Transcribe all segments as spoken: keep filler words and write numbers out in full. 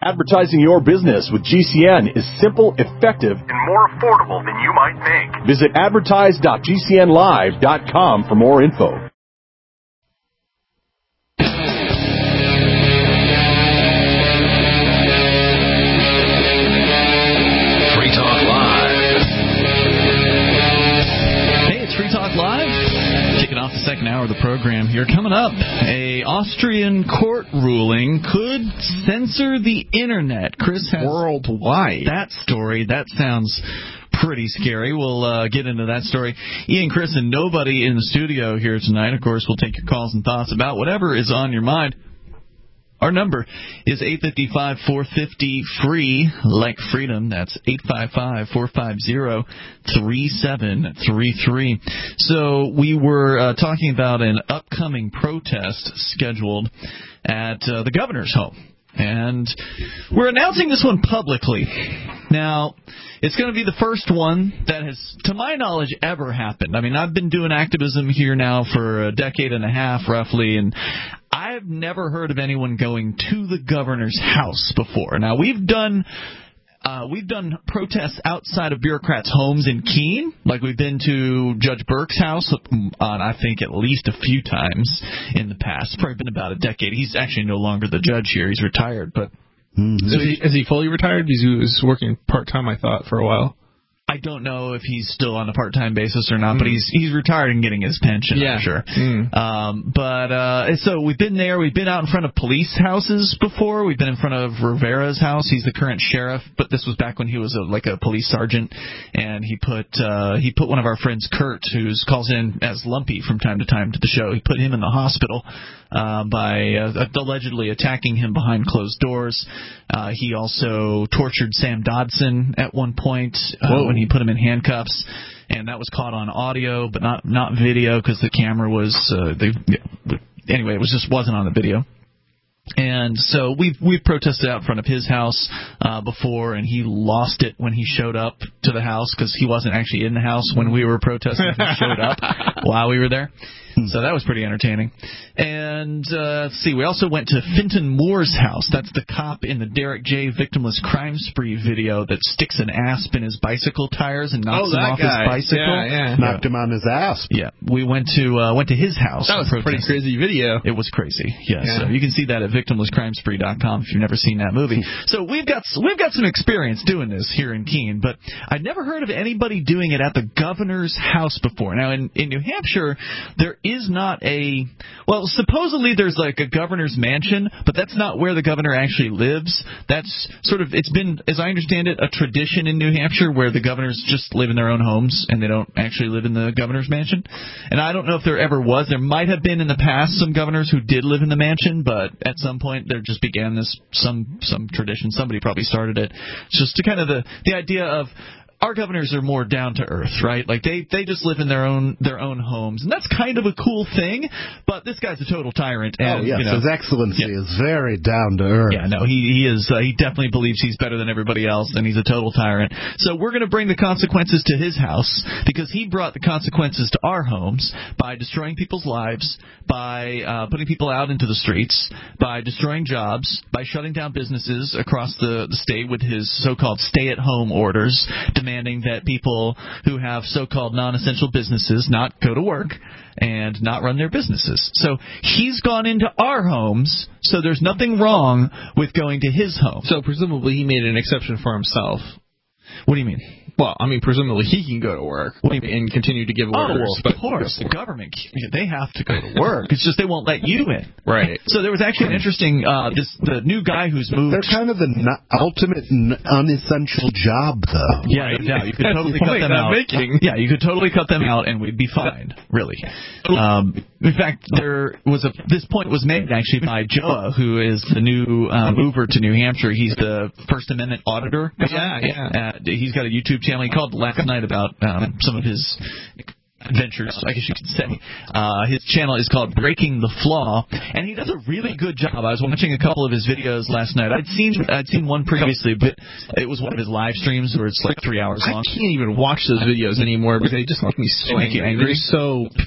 Advertising your business with G C N is simple, effective, and more affordable than you might think. Visit advertise dot g c n live dot com for more info. Free Talk Live. Hey, it's Free Talk Live. Kicking off the second hour of the program here. Coming up, a Austrian court ruling could censor the internet. Chris has worldwide that story. That sounds pretty scary. We'll uh, get into that story. Ian, Chris, and nobody in the studio here tonight. Of course, we'll take your calls and thoughts about whatever is on your mind. Our number is eight five five, four five zero, free, like freedom. That's eight five five, four five zero, three seven three three. So we were uh, talking about an upcoming protest scheduled at uh, the governor's home. And we're announcing this one publicly. Now, it's going to be the first one that has, to my knowledge, ever happened. I mean, I've been doing activism here now for a decade and a half, roughly, and I've never heard of anyone going to the governor's house before. Now, we've done... Uh, we've done protests outside of bureaucrats' homes in Keene, like we've been to Judge Burke's house, on I think at least a few times in the past. It's probably been about a decade. He's actually no longer the judge here. He's retired. But mm-hmm. so is, he, is he fully retired? Because he was working part-time, I thought, for a while. I don't know if he's still on a part-time basis or not, mm. but he's he's retired and getting his pension, yeah. I'm sure. Mm. Um, but uh, so we've been there. We've been out in front of police houses before. We've been in front of Rivera's house. He's the current sheriff, but this was back when he was a, like a police sergeant, and he put uh, he put one of our friends, Kurt, who calls in as Lumpy from time to time to the show. He put him in the hospital uh, by uh, allegedly attacking him behind closed doors. Uh, he also tortured Sam Dodson at one point uh, when he put him in handcuffs, and that was caught on audio, but not not video because the camera was uh, they, anyway. It was just wasn't on the video. And so we've we've protested out in front of his house uh, before, and he lost it when he showed up to the house because he wasn't actually in the house when we were protesting. He showed up while we were there. So that was pretty entertaining. And uh, let's see, we also went to Finton Moore's house. That's the cop in the Derek J. Victimless Crime Spree video that sticks an asp in his bicycle tires and knocks oh, him off guy. his bicycle. Yeah, yeah. Knocked him on his asp. Yeah, we went to uh, went to his house. That was a pretty crazy video. It was crazy. Yeah, yeah. So you can see that at victimless crime spree dot com if you've never seen that movie. So we've got we've got some experience doing this here in Keene, but I'd never heard of anybody doing it at the governor's house before. Now in in New Hampshire, there is not a well, supposedly there's like a governor's mansion, but that's not where the governor actually lives. That's sort of, it's been, as I understand it, a tradition in New Hampshire where the governors just live in their own homes and they don't actually live in the governor's mansion. And I don't know if there ever was. There might have been in the past some governors who did live in the mansion, but at some point there just began this, some some tradition. Somebody probably started it. It's just to kind of the, the idea of, our governors are more down to earth, right? Like they, they just live in their own their own homes, and that's kind of a cool thing. But this guy's a total tyrant. And, oh yes, you know, His Excellency yeah. is very down to earth. Yeah, no, he he is. Uh, he definitely believes he's better than everybody else, and he's a total tyrant. So we're going to bring the consequences to his house because he brought the consequences to our homes by destroying people's lives, by uh, putting people out into the streets, by destroying jobs, by shutting down businesses across the, the state with his so-called stay-at-home orders, demanding that people who have so-called non-essential businesses not go to work and not run their businesses. So he's gone into our homes, so there's nothing wrong with going to his home. So presumably he made an exception for himself. What do you mean? Well, I mean, presumably he can go to work and continue to give orders. Oh, well, of course. The government, they have to go to work. It's just they won't let you in. Right. So there was actually an interesting, uh, this the new guy who's moved. They're kind of the n- ultimate n- unessential job, though. Yeah, yeah. You could totally cut them out. Making. Yeah, you could totally cut them out, and we'd be fine. Really. Um, in fact, there was a. This point was made actually by Joa, who is the new uh, mover to New Hampshire. He's the First Amendment auditor. Yeah, yeah. Uh, he's got a YouTube channel. He called last night about um, some of his adventures, I guess you could say. Uh, his channel is called Breaking the Flaw, and he does a really good job. I was watching a couple of his videos last night. I'd seen I'd seen one previously, but it was one of his live streams where it's like three hours long. I can't even watch those videos anymore because they just make me so angry. They're so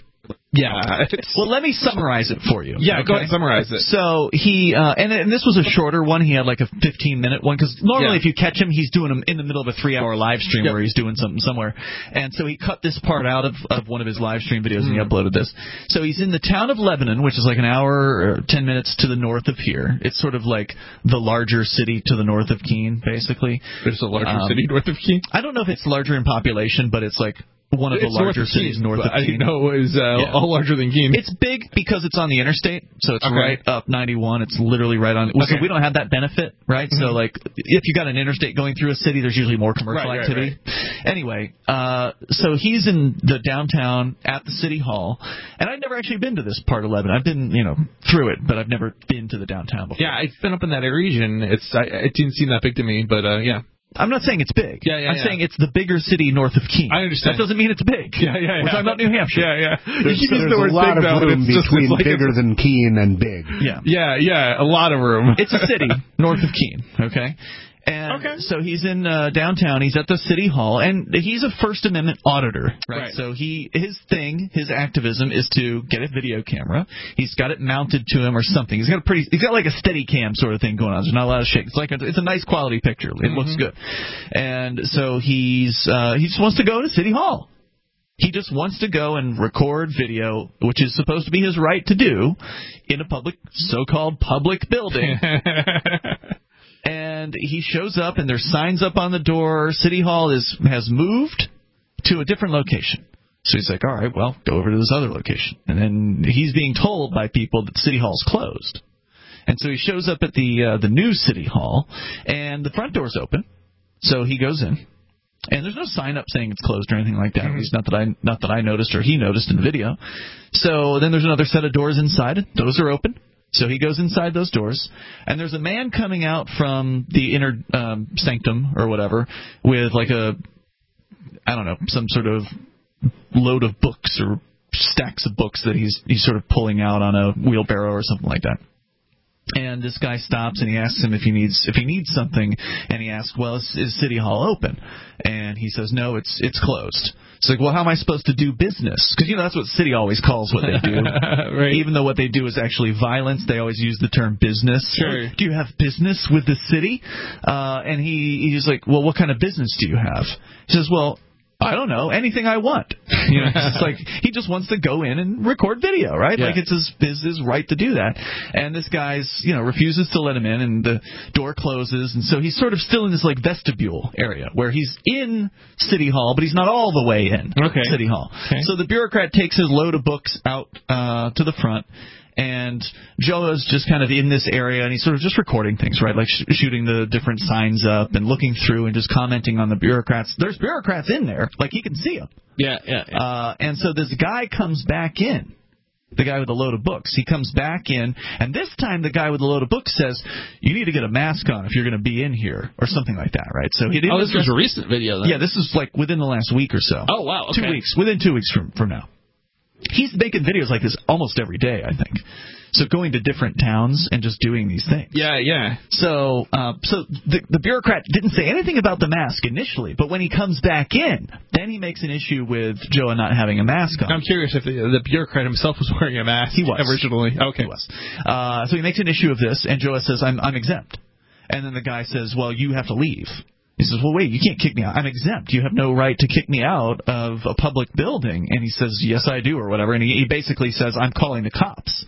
Yeah. Well, let me summarize it for you. Yeah, okay? go ahead, summarize it. So he, uh, and, and this was a shorter one. He had like a fifteen minute one, because normally Yeah. if you catch him, he's doing them in the middle of a three hour live stream Yep. where he's doing something somewhere. And so he cut this part out of, of one of his live stream videos, mm. and he uploaded this. So he's in the town of Lebanon, which is like an hour or ten minutes to the north of here. It's sort of like the larger city to the north of Keene, basically. There's a larger um, city north of Keene? I don't know if it's larger in population, but it's like one of the it's larger north cities Keene, north of I Keene. didn't know it was uh, Yeah. all larger than Keene. It's big because it's on the interstate, so it's Okay. right up ninety-one. It's literally right on. Okay. So we don't have that benefit, right? Mm-hmm. So like, if you got an interstate going through a city, there's usually more commercial Right, right, activity. Anyway, uh, so he's in the downtown at the city hall, and I've never actually been to this part of Lebanon. I've been, you know, through it, but I've never been to the downtown before. Yeah, I've been up in that region. It's I, it didn't seem that big to me, but uh, yeah. I'm not saying it's big. Yeah, yeah, I'm yeah. saying it's the bigger city north of Keene. I understand. That doesn't mean it's big. Yeah, yeah, yeah. We're talking about New Hampshire. Yeah, yeah. There's, You use there's the word a lot big, of though, and room it's just- between it's like bigger it's- than Keene and big. Yeah. Yeah, yeah, a lot of room. It's a city north of Keene, okay? And Okay. so he's in uh, downtown. He's at the city hall, and he's a First Amendment auditor, right? Right. So he his thing, his activism is to get a video camera. He's got it mounted to him or something. He's got a pretty, he's got like a steady cam sort of thing going on. There's not a lot of shake. It's like a, it's a nice quality picture. It mm-hmm. looks good. And so he's uh, he just wants to go to City Hall. He just wants to go and record video, which is supposed to be his right to do, in a public, so-called public building. And he shows up, and there's signs up on the door. City Hall is has moved to a different location. So he's like, all right, well, go over to this other location. And then he's being told by people that City Hall's closed. And so he shows up at the uh, the new City Hall, and the front door's open. So he goes in. And there's no sign up saying it's closed or anything like that. Mm-hmm. At least not that I not that I noticed or he noticed in the video. So then there's another set of doors inside. Those are open. So he goes inside those doors, and there's a man coming out from the inner um, sanctum or whatever with like a, I don't know, some sort of load of books or stacks of books that he's he's sort of pulling out on a wheelbarrow or something like that. And this guy stops and he asks him if he needs if he needs something, and he asks, well, is, is City Hall open? And he says, no, it's it's closed. It's like, well, how am I supposed to do business? Because, you know, that's what City always calls what they do. Right. Even though what they do is actually violence, they always use the term business. Sure. Do you have business with the city? Uh, and he he's like, well, what kind of business do you have? He says, well, I don't know, anything I want. You know, it's just like he just wants to go in and record video, right? Yeah. Like it's his, his his right to do that. And this guy's, you know, refuses to let him in, and the door closes, and so he's sort of still in this like vestibule area where he's in City Hall, but he's not all the way in okay. City Hall. Okay. So the bureaucrat takes his load of books out uh, to the front. And Joe is just kind of in this area, and he's sort of just recording things, right? Like sh- shooting the different signs up and looking through and just commenting on the bureaucrats. There's bureaucrats in there. Like, he can see them. Yeah, yeah. yeah. Uh, and so this guy comes back in, the guy with a load of books. He comes back in, and this time the guy with the load of books says, you need to get a mask on if you're going to be in here, or something like that, right? So he didn't. Oh, this was a recent video, then. Yeah, this is like within the last week or so. Oh, wow, okay. Two weeks, within two weeks from, from now. He's making videos like this almost every day, I think. So going to different towns and just doing these things. Yeah, yeah. So, uh, so the, the bureaucrat didn't say anything about the mask initially, but when he comes back in, then he makes an issue with Joe not having a mask on. I'm curious if the, the bureaucrat himself was wearing a mask. He was originally. Okay, he was. Uh, so he makes an issue of this, and Joe says, "I'm I'm exempt," and then the guy says, "Well, you have to leave." He says, well, wait, you can't kick me out. I'm exempt. You have no right to kick me out of a public building. And he says, yes, I do, or whatever. And he, he basically says, I'm calling the cops.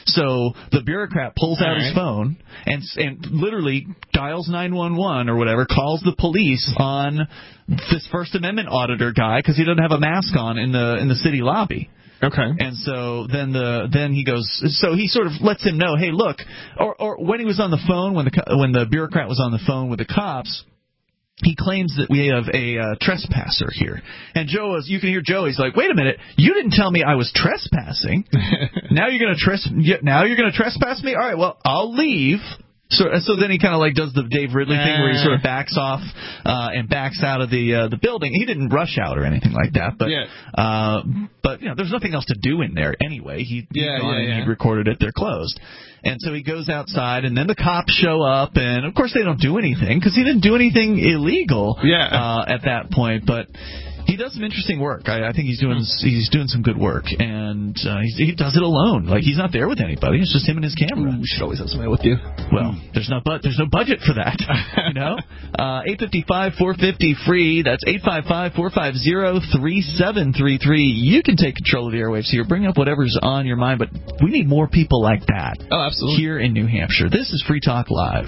So the bureaucrat pulls All out right. his phone and and literally dials nine one one or whatever, calls the police on this First Amendment auditor guy because he doesn't have a mask on in the in the city lobby. Okay. And so then the then he goes. So he sort of lets him know, hey, look. Or or when he was on the phone, when the when the bureaucrat was on the phone with the cops, he claims that we have a uh, trespasser here. And Joe is, you can hear Joe, he's like, wait a minute, you didn't tell me I was trespassing. now you're going to tres- now you're going to trespass me? All right, well, I'll leave. So so then he kind of like does the Dave Ridley thing where he sort of backs off uh, and backs out of the uh, the building. He didn't rush out or anything like that, but yeah. uh, but you know, there's nothing else to do in there anyway. He Yeah, he'd gone yeah, and yeah. he'd recorded it. They're closed. And so he goes outside, and then the cops show up, and of course they don't do anything because he didn't do anything illegal Yeah. uh, at that point. But He does some interesting work. I, I think he's doing he's doing some good work, and uh, he, he does it alone. Like, he's not there with anybody. It's just him and his camera. You should always have somebody with you. Well, there's no but there's no budget for that. You know, uh, eight five five, four five zero, free. That's eight five five, four five zero, three seven three three. You can take control of the airwaves here. Bring up whatever's on your mind, but we need more people like that. Oh, absolutely. Here in New Hampshire. This is Free Talk Live.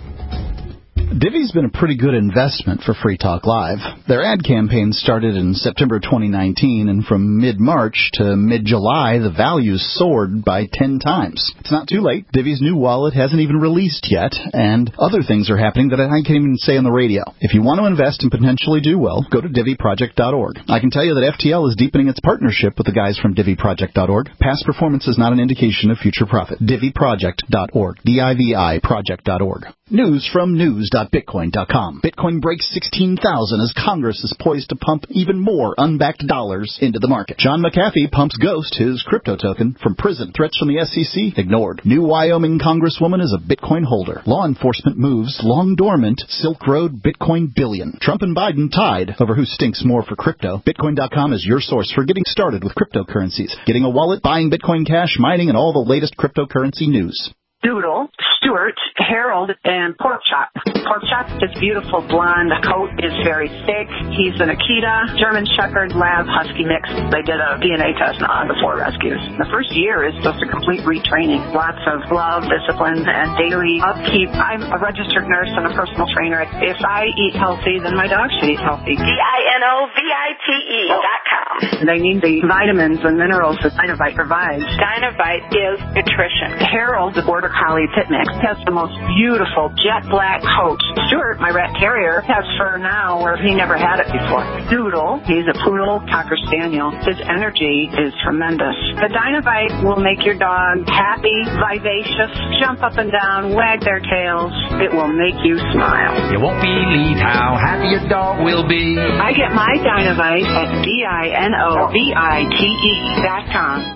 Divvy's been a pretty good investment for Free Talk Live. Their ad campaign started in September twenty nineteen, and from mid-March to mid-July, the values soared by ten times. It's not too late. Divvy's new wallet hasn't even released yet, and other things are happening that I can't even say on the radio. If you want to invest and potentially do well, go to Divvy Project dot org. I can tell you that F T L is deepening its partnership with the guys from Divvy Project dot org. Past performance is not an indication of future profit. Divvy Project dot org. D I V I Project dot org. News from news dot bitcoin dot com. Bitcoin breaks sixteen thousand as Congress is poised to pump even more unbacked dollars into the market. John McAfee pumps Ghost, his crypto token, from prison. Threats from the S E C ignored. New Wyoming Congresswoman is a Bitcoin holder. Law enforcement moves long dormant Silk Road Bitcoin billion. Trump and Biden tied over who stinks more for crypto. Bitcoin dot com is your source for getting started with cryptocurrencies, getting a wallet, buying Bitcoin Cash, mining, and all the latest cryptocurrency news. Doodle, Stuart, Harold, and Pork Chop. Pork Chop, his beautiful blonde coat is very thick. He's an Akita, German Shepherd, Lab, Husky mix. They did a D N A test on the four rescues. The first year is just a complete retraining. Lots of love, discipline, and daily upkeep. I'm a registered nurse and a personal trainer. If I eat healthy, then my dog should eat healthy. D I N O V I T E dot com. They need the vitamins and minerals that Dynovite provides. Dynovite is nutrition. Harold, the Border Collie Pit Mix, has the most beautiful jet black coat. Stuart, my rat terrier, has fur now where he never had it before. Doodle, he's a poodle cocker spaniel. His energy is tremendous. The Dynovite will make your dog happy, vivacious, jump up and down, wag their tails. It will make you smile. You won't believe how happy your dog will be. I get my Dynovite at D I N O V I T E dot com.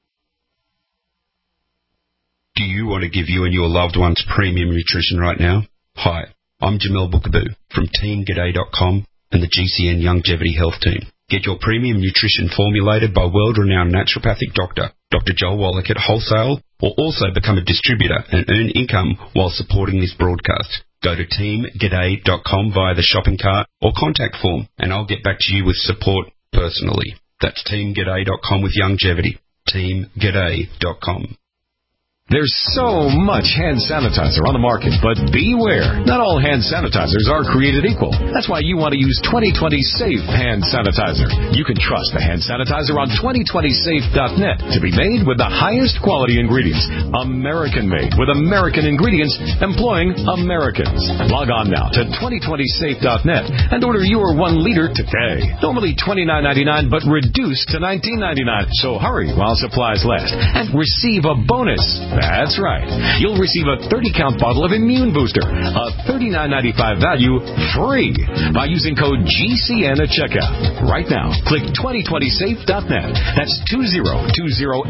Do you want to give you and your loved ones premium nutrition right now? Hi, I'm Jamel Bookaboo from Team G'day dot com and the G C N Longevity Health Team. Get your premium nutrition formulated by world-renowned naturopathic doctor, Doctor Joel Wallach at wholesale, or also become a distributor and earn income while supporting this broadcast. Go to Team G'day dot com via the shopping cart or contact form, and I'll get back to you with support personally. That's Team G'day dot com with longevity. Team G'day dot com. There's so much hand sanitizer on the market, but beware. Not all hand sanitizers are created equal. That's why you want to use twenty twenty Safe Hand Sanitizer. You can trust the hand sanitizer on twenty twenty safe dot net to be made with the highest quality ingredients. American-made with American ingredients employing Americans. Log on now to twenty twenty safe dot net and order your one liter today. Normally twenty-nine ninety-nine, but reduced to nineteen ninety-nine. So hurry while supplies last and receive a bonus. That's right. You'll receive a thirty count bottle of Immune Booster, a thirty-nine ninety-five value, free by using code G C N at checkout. Right now, click twenty twenty safe dot net. That's two zero two zero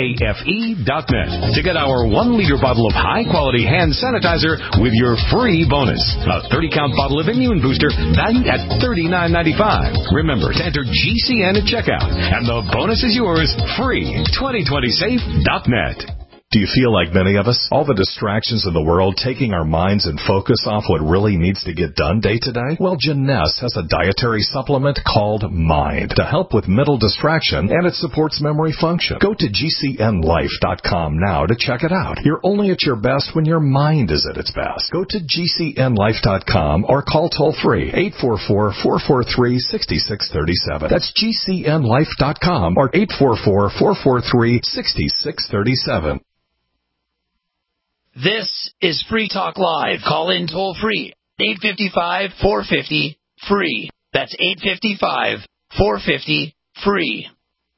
safe dot net to get our one liter bottle of high-quality hand sanitizer with your free bonus. A thirty count bottle of Immune Booster valued at thirty-nine ninety-five. Remember to enter G C N at checkout, and the bonus is yours free. twenty twenty safe dot net. Do you feel like many of us? All the distractions in the world taking our minds and focus off what really needs to get done day to day? Well, Jeunesse has a dietary supplement called Mind to help with mental distraction, and it supports memory function. Go to G C N life dot com now to check it out. You're only at your best when your mind is at its best. Go to G C N life dot com or call toll-free eight four four, four four three, six six three seven. That's G C N life dot com or eight four four, four four three, six six three seven. This is Free Talk Live. Call in toll free. eight five five, four five zero, free. That's eight five five, four five zero, free.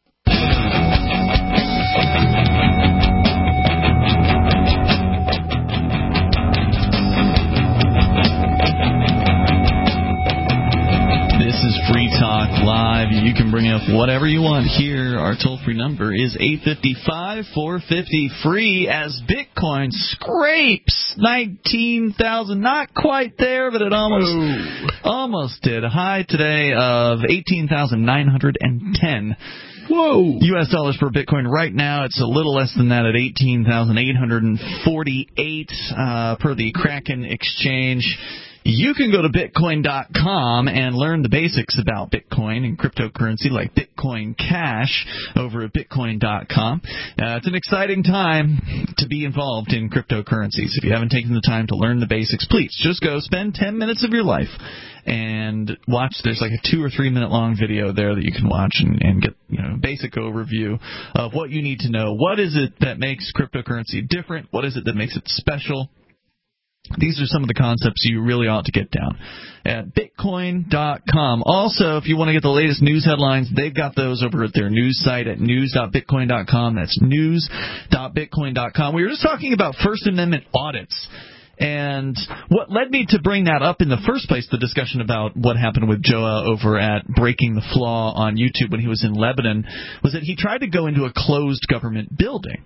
This is Free Talk Live. You can bring up whatever you want here. Our toll-free number is eight five five, four five zero, free as Bitcoin scrapes nineteen thousand. Not quite there, but it almost Ooh. almost did. A high today of eighteen thousand nine hundred ten. Whoa. U S dollars per Bitcoin. Right now, it's a little less than that at eighteen thousand eight hundred forty-eight uh, per the Kraken exchange. You can go to Bitcoin dot com and learn the basics about Bitcoin and cryptocurrency like Bitcoin Cash over at Bitcoin dot com. Uh, it's an exciting time to be involved in cryptocurrencies. If you haven't taken the time to learn the basics, please just go spend ten minutes of your life and watch. There's like a two or three minute long video there that you can watch and, and get, you know, a basic overview of what you need to know. What is it that makes cryptocurrency different? What is it that makes it special? These are some of the concepts you really ought to get down at Bitcoin dot com. Also, if you want to get the latest news headlines, they've got those over at their news site at news dot bitcoin dot com. That's news dot bitcoin dot com. We were just talking about First Amendment audits. And what led me to bring that up in the first place, the discussion about what happened with Joa over at Breaking the Flaw on YouTube when he was in Lebanon, was that he tried to go into a closed government building.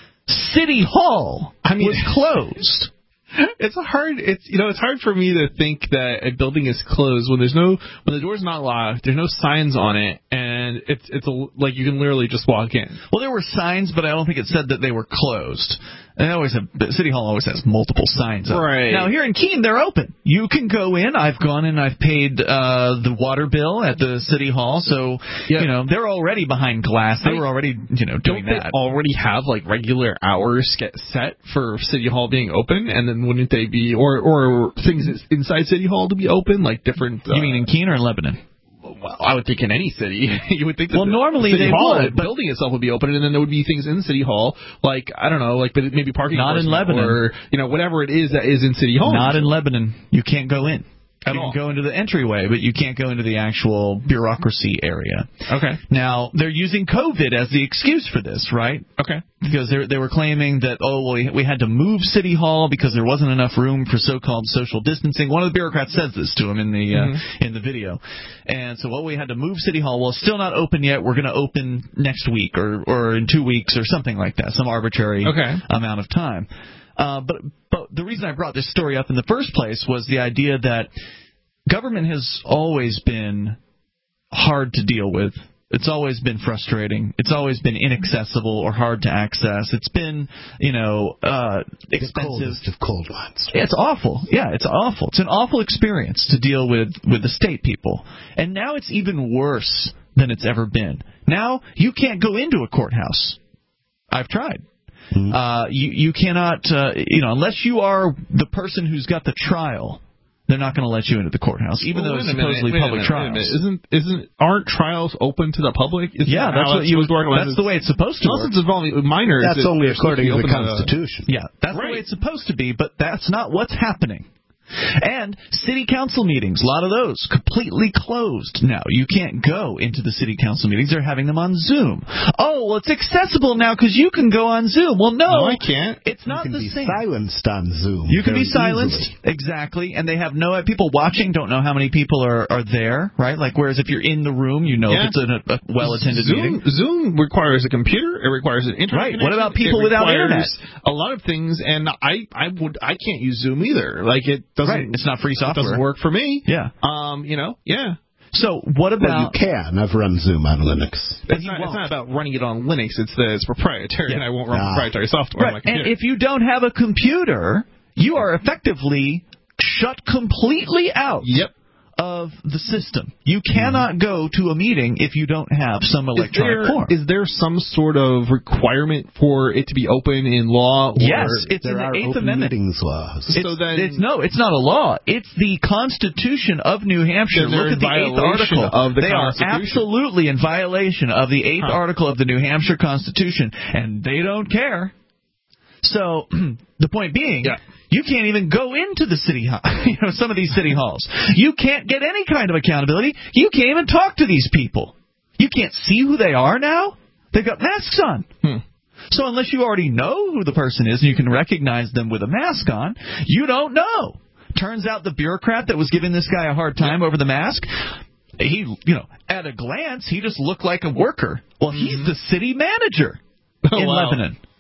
City Hall I mean, was closed. It's a hard. It's you know it's hard for me to think that a building is closed when there's no when the door's not locked. There's no signs on it, and it's it's a, like you can literally just walk in. Well, there were signs, but I don't think it said that they were closed. And always have, City Hall always has multiple signs up. Right. Now here in Keene, they're open. You can go in. I've gone and I've paid uh, the water bill at the City Hall, so yeah. you know they're already behind glass. They I, were already you know doing don't that. They already have like regular hours get set for City Hall being open, and then wouldn't they be or or things inside City Hall to be open like different? Uh, you mean in Keene or in Lebanon? Well, I would think in any city, you would think that well, the normally City they Hall, would, the building itself would be open, and then there would be things in City Hall, like, I don't know, like maybe parking. Not in Lebanon. Or, you know, whatever it is that is in City Hall. Not in Lebanon. You can't go in. At you all. can go into the entryway, but you can't go into the actual bureaucracy area. Okay. Now, they're using COVID as the excuse for this, right? Okay. Because they they were claiming that, oh, well, we had to move City Hall because there wasn't enough room for so-called social distancing. One of the bureaucrats says this to him in the uh, mm-hmm. in the video. And so, well, we had to move City Hall. Well, it's still not open yet. We're going to open next week or, or in two weeks or something like that, some arbitrary okay. amount of time. Uh, but but the reason I brought this story up in the first place was the idea that government has always been hard to deal with. It's always been frustrating. It's always been inaccessible or hard to access. It's been, you know, uh, expensive. The coldest of cold ones. It's awful. Yeah, it's awful. It's an awful experience to deal with, with the state people. And now it's even worse than it's ever been. Now you can't go into a courthouse. I've tried. Mm-hmm. Uh, you, you cannot, uh, you know, unless you are the person who's got the trial, they're not going to let you into the courthouse, even well, though it's supposedly minute, public minute, trials. Isn't isn't aren't trials open to the public? Isn't yeah, that that's what you. That's the way it's supposed to work. Unless it's involving minors. That's it, only according to the Constitution. The, yeah, that's right. the way it's supposed to be, but that's not what's happening. And city council meetings, a lot of those completely closed now. You can't go into the city council meetings. They're having them on Zoom. Oh, well, it's accessible now because you can go on Zoom. Well, no, no I can't. It's not you can the be same. Silenced on Zoom. You can be silenced, easily. exactly, and they have no people watching. Don't know how many people are, are there, right? Like, whereas if you're in the room, you know yeah. if it's a, a well-attended Zoom, meeting. Zoom requires a computer. It requires an internet. Right. What about people it without internet? A lot of things, and I, I would, I can't use Zoom either. Like it doesn't. Right. It's not free software. It doesn't work for me. Yeah. Um. You know. Yeah. So what about? Well, you can. I've run Zoom on Linux. It's not, it's not about running it on Linux. It's the it's proprietary, yeah. and I won't run ah. proprietary software right. on my computer. And if you don't have a computer, you are effectively shut completely out. Yep. Of the system. You cannot go to a meeting if you don't have some electronic is there, form. Is there some sort of requirement for it to be open in law? Or yes, it's there in the are Eighth open Amendment. Meetings laws. It's, so then, it's no, it's not a law. It's the Constitution of New Hampshire. Look at the eighth article of the They are absolutely in violation of the eighth huh. article of the New Hampshire Constitution, and they don't care. So the point being, yeah. you can't even go into the city hall, you know, some of these city halls. You can't get any kind of accountability. You can't even talk to these people. You can't see who they are now. They've got masks on. Hmm. So unless you already know who the person is and you can recognize them with a mask on, you don't know. Turns out the bureaucrat that was giving this guy a hard time yeah. over the mask, he, you know, at a glance, he just looked like a worker. Well, mm-hmm. he's the city manager oh, in wow. Lebanon.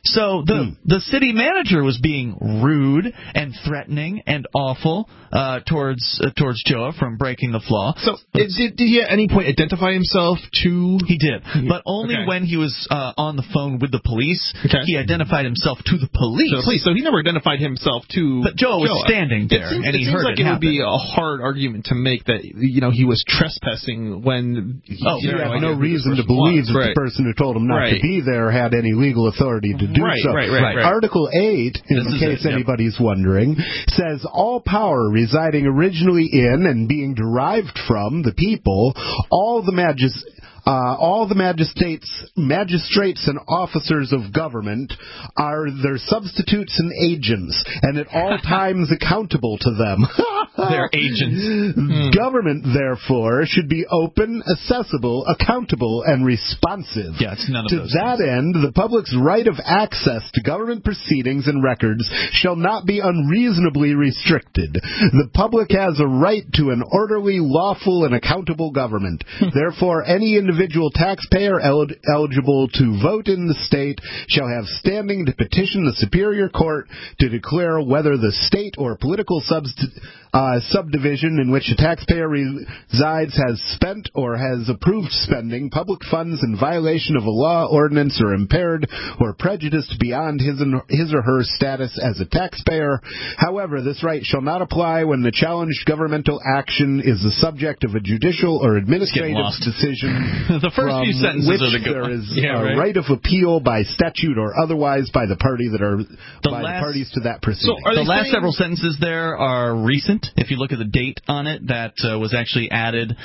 So the Hmm. the city manager was being rude and threatening and awful uh, towards uh, towards Joe from breaking the flaw. So did, did he at any point identify himself to? He did, but only Okay. when he was uh, on the phone with the police. Okay. He identified himself to the police. To the police. So he never identified himself to. But Joe was standing there, It seems, and he it seems heard like it it would be happen. a hard argument to make that you know he was trespassing when. Oh, You know, have I no knew who this reason to person believe was. that Right. the person who told him not Right. to be there had any legal authority to do Right, so. right, right, right. Article eight, in This is case it, yep. anybody's wondering, says all power residing originally in and being derived from the people, all the magis- uh, all the magistrates, magistrates and officers of government are their substitutes and agents, and at all times accountable to them. They're agents. Hmm. Government, therefore, should be open, accessible, accountable, and responsive. Yeah, it's none of To those that end, the public's right of access to government proceedings and records shall not be unreasonably restricted. The public has a right to an orderly, lawful, and accountable government. Therefore, any individual taxpayer el- eligible to vote in the state shall have standing to petition the Superior Court to declare whether the state or political subst- uh, subdivision in which a taxpayer resides has spent or has approved spending public funds in violation of a law, ordinance, or impaired or prejudiced beyond his, and, his or her status as a taxpayer. However, this right shall not apply when the challenged governmental action is the subject of a judicial or administrative lost. decision The first from few sentences which are the good there ones. is Yeah, a right. right of appeal by statute or otherwise by the party that are The by last- the parties to that proceeding. The last several sentences there are recent. If you look at the date on it, that uh, was actually added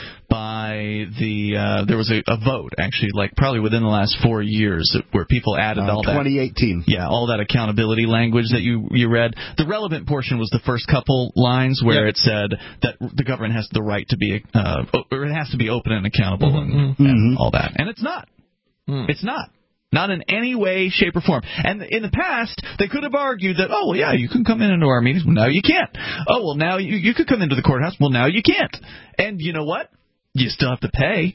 by the. Uh, there was a, a vote actually, like probably within the last four years, where people added Uh, all that. twenty eighteen. Yeah, all that accountability language that you you read. The relevant portion was the first couple lines where Yeah. it said that the government has the right to be, uh, or it has to be open and accountable and, Mm-hmm. and all that, and it's not. Mm. It's not. Not in any way, shape, or form. And in the past, they could have argued that, oh, well, yeah, you can come in into our meetings. Well, now you can't. Oh, well, now you, you could come into the courthouse. Well, now you can't. And you know what? You still have to pay.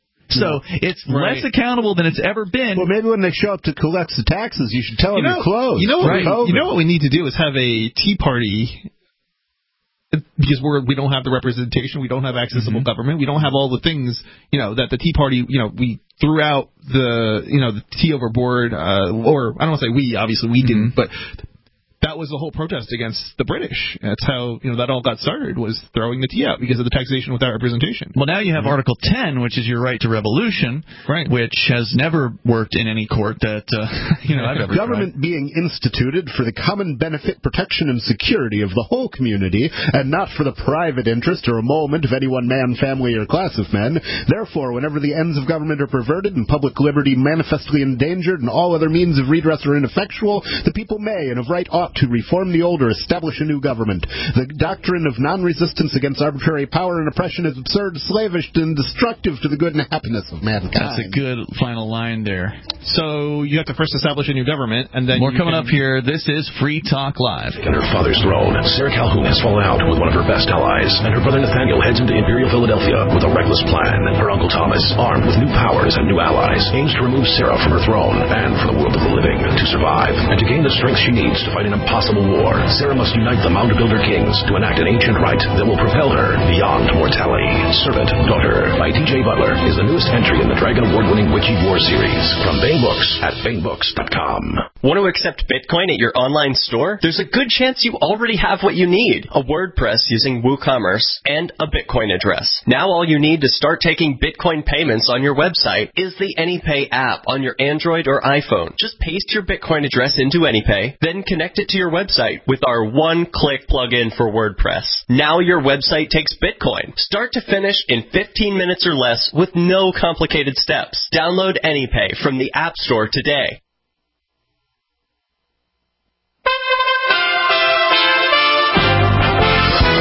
So it's Right. less accountable than it's ever been. Well, maybe when they show up to collect the taxes, you should tell You them know, you're closed. you know what? for We, COVID. you know what we need to do is have a tea party. Because we're we don't have the representation, we don't have accessible Mm-hmm. government, we don't have all the things you know that the Tea Party you know we threw out the you know the tea overboard, uh, or I don't want to say we obviously we didn't, but that was the whole protest against the British. That's how you know that all got started, was throwing the tea out because of the taxation without representation. Well, now you have Article ten, which is your right to revolution, Right. which has never worked in any court that uh, you know I've ever Government tried. being instituted for the common benefit, protection, and security of the whole community, and not for the private interest or a moment of any one man, family, or class of men. Therefore, whenever the ends of government are perverted and public liberty manifestly endangered and all other means of redress are ineffectual, the people may and of right ought to reform the old or establish a new government. The doctrine of non-resistance against arbitrary power and oppression is absurd, slavish, and destructive to the good and happiness of mankind. That's a good final line there. So you have to first establish a new government, and then More you coming can- up here. This is Free Talk Live. On her father's throne, Sarah Calhoun has fallen out with one of her best allies, and her brother Nathaniel heads into Imperial Philadelphia with a reckless plan. Her uncle Thomas, armed with new powers and new allies, aims to remove Sarah from her throne and from the world of the living to survive and to gain the strength she needs to fight an impossible war. Sarah must unite the Mound Builder Kings to enact an ancient rite that will propel her beyond mortality. Servant Daughter by T J Butler is the newest entry in the Dragon Award-winning Witchy War series from Bane Books at bane books dot com. Want to accept Bitcoin at your online store? There's a good chance you already have what you need. A WordPress using WooCommerce and a Bitcoin address. Now all you need to start taking Bitcoin payments on your website is the AnyPay app on your Android or iPhone. Just paste your Bitcoin address into AnyPay, then connect it to your website with our one-click plugin for WordPress. Now your website takes Bitcoin, start to finish in fifteen minutes or less with no complicated steps. Download AnyPay from the App Store today. U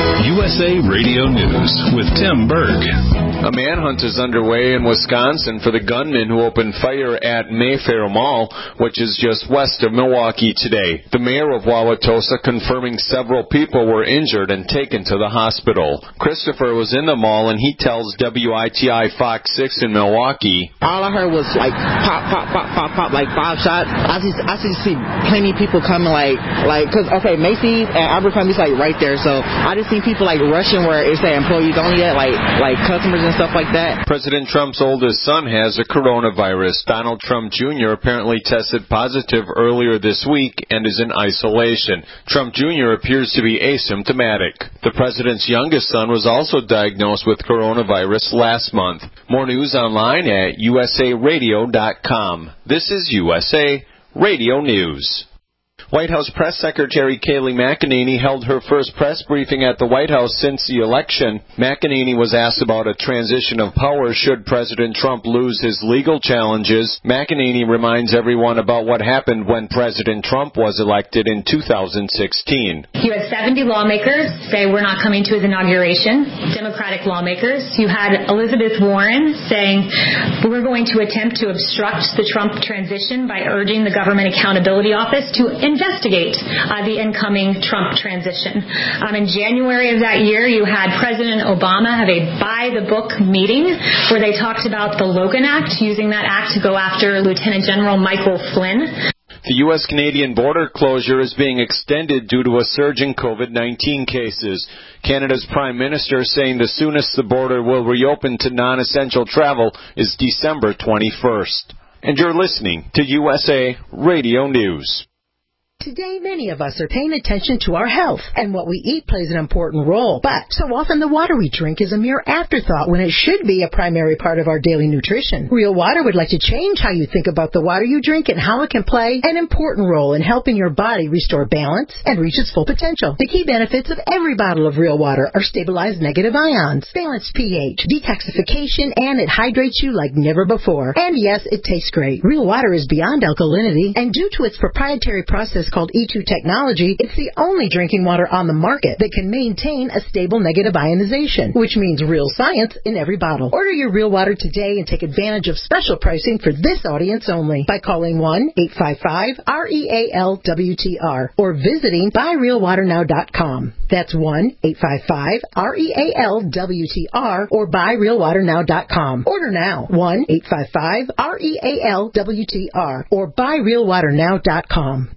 S A Radio News with Tim Berg. A manhunt is underway in Wisconsin for the gunman who opened fire at Mayfair Mall, which is just west of Milwaukee today. The mayor of Wauwatosa confirming several people were injured and taken to the hospital. Christopher was in the mall and he tells W I T I Fox six in Milwaukee. All I heard was like pop, pop, pop, pop, pop, like five shots. I just, I just see plenty of people coming like, like, cause okay, Macy's and Abercrombie's like right there, so I just seen people like rushing where it's that employees only at, like, like customers and stuff like that. President Trump's oldest son has a coronavirus. Donald Trump Junior apparently tested positive earlier this week and is in isolation. Trump Junior appears to be asymptomatic. The president's youngest son was also diagnosed with coronavirus last month. More news online at U S A radio dot com. This is U S A Radio News. White House Press Secretary Kayleigh McEnany held her first press briefing at the White House since the election. McEnany was asked about a transition of power should President Trump lose his legal challenges. McEnany reminds everyone about what happened when President Trump was elected in two thousand sixteen. You had seventy lawmakers say we're not coming to his inauguration, Democratic lawmakers. You had Elizabeth Warren saying we're going to attempt to obstruct the Trump transition by urging the Government Accountability Office to investigate uh, the incoming Trump transition. Um, in January of that year, you had President Obama have a by-the-book meeting where they talked about the Logan Act, using that act to go after Lieutenant General Michael Flynn. The U S Canadian border closure is being extended due to a surge in COVID nineteen cases. Canada's Prime Minister saying the soonest the border will reopen to non-essential travel is December twenty-first. And you're listening to U S A Radio News. Today, many of us are paying attention to our health, and what we eat plays an important role. But so often the water we drink is a mere afterthought when it should be a primary part of our daily nutrition. Real Water would like to change how you think about the water you drink and how it can play an important role in helping your body restore balance and reach its full potential. The key benefits of every bottle of Real Water are stabilized negative ions, balanced pH, detoxification, and it hydrates you like never before. And yes, it tastes great. Real Water is beyond alkalinity, and due to its proprietary process called E two technology, it's the only drinking water on the market that can maintain a stable negative ionization, which means real science in every bottle. Order your Real Water today and take advantage of special pricing for this audience only by calling one eight five five R E A L W T R or visiting buy real water now dot com. That's one eight five five R E A L W T R or buy real water now dot com. Order now, one eight five five R E A L W T R or buy real water now dot com.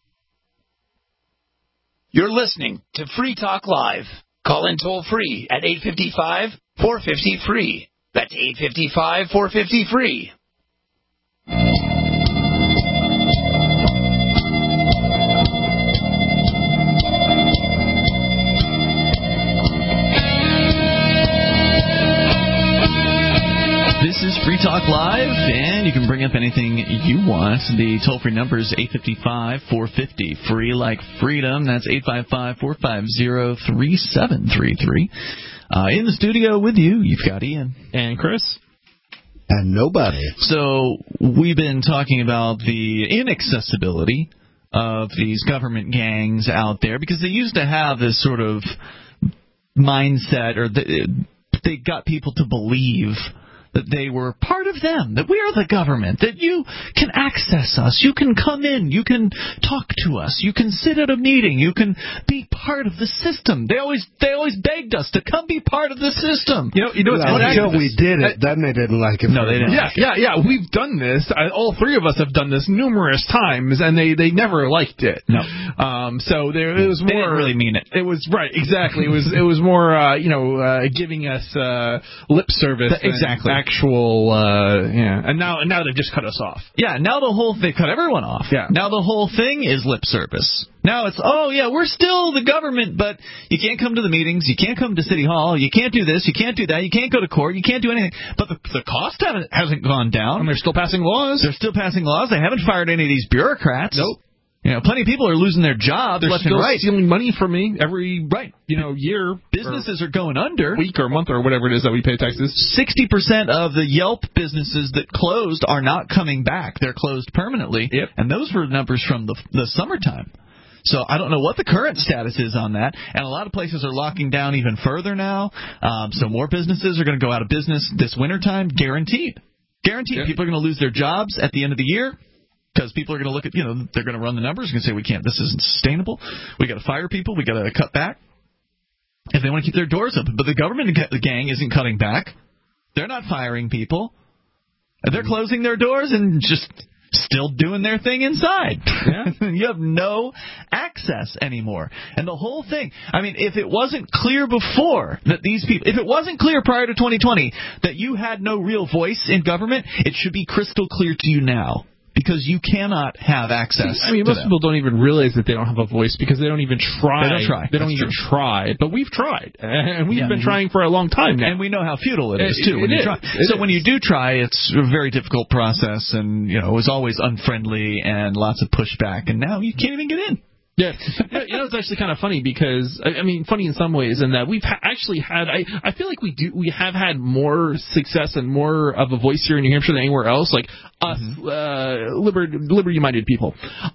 You're listening to Free Talk Live. Call in toll free at eight five five, four five zero, free. That's eight five five, four five zero, free. This is Free Talk Live, and you can bring up anything you want. The toll-free number is eight five five, four five zero, free like freedom. That's eight five five, four five zero, three seven three three. Uh, in the studio with you, you've got Ian. And Chris. And nobody. So we've been talking about the inaccessibility of these government gangs out there, because they used to have this sort of mindset, or they, they got people to believe that they were part of them, that we are the government, that you can access us, you can come in, you can talk to us, you can sit at a meeting, you can be part of the system. They always they always begged us to come be part of the system. You know, you know what's well, funny? Until we did it, then they didn't like it. No, they didn't. Yeah, yeah, yeah. We've done this. I, all three of us have done this numerous times, and they, they never liked it. No. Um. So there it was more. They didn't really mean it. It was right, exactly. It was it was more uh, you know uh, giving us uh, lip service. Exactly. Actual. Uh, yeah. And now now they've just cut us off. Yeah. Now the whole they cut everyone off. Yeah. Now the whole thing is lip service. Now it's, oh, yeah, we're still the government, but you can't come to the meetings, you can't come to City Hall, you can't do this, you can't do that, you can't go to court, you can't do anything. But the, the cost haven't, hasn't gone down. And they're still passing laws. They're still passing laws. They haven't fired any of these bureaucrats. Nope. You know, plenty of people are losing their jobs They're left still and right. stealing money from me every right, you know, year. Businesses are going under. Week or month or whatever it is that we pay taxes. sixty percent of the Yelp businesses that closed are not coming back. They're closed permanently. Yep. And those were numbers from the the summertime. So I don't know what the current status is on that. And a lot of places are locking down even further now. Um, so more businesses are going to go out of business this wintertime, guaranteed. Guaranteed. Yeah. People are going to lose their jobs at the end of the year because people are going to look at, you know, they're going to run the numbers and say, we can't, this isn't sustainable. We got to fire people. We got to cut back if they want to keep their doors open. But the government gang isn't cutting back. They're not firing people. They're closing their doors and just still doing their thing inside. Yeah. You have no access anymore. And the whole thing, I mean, if it wasn't clear before that these people, if it wasn't clear prior to twenty twenty that you had no real voice in government, it should be crystal clear to you now. Because you cannot have access. I mean, most them. people don't even realize that they don't have a voice because they don't even try. They don't try. They don't That's even true. try. But we've tried, and we've yeah, been trying for a long time now. And we know how futile it is it, too. It, when it you is. try. It so is. when you do try, it's a very difficult process, and you know, it was always unfriendly and lots of pushback. And now you can't even get in. Yeah, you know, it's actually kind of funny because I mean, funny in some ways, in that we've ha- actually had. I, I feel like we do we have had more success and more of a voice here in New Hampshire than anywhere else. Like us, mm-hmm. uh, liber- liberty-minded people.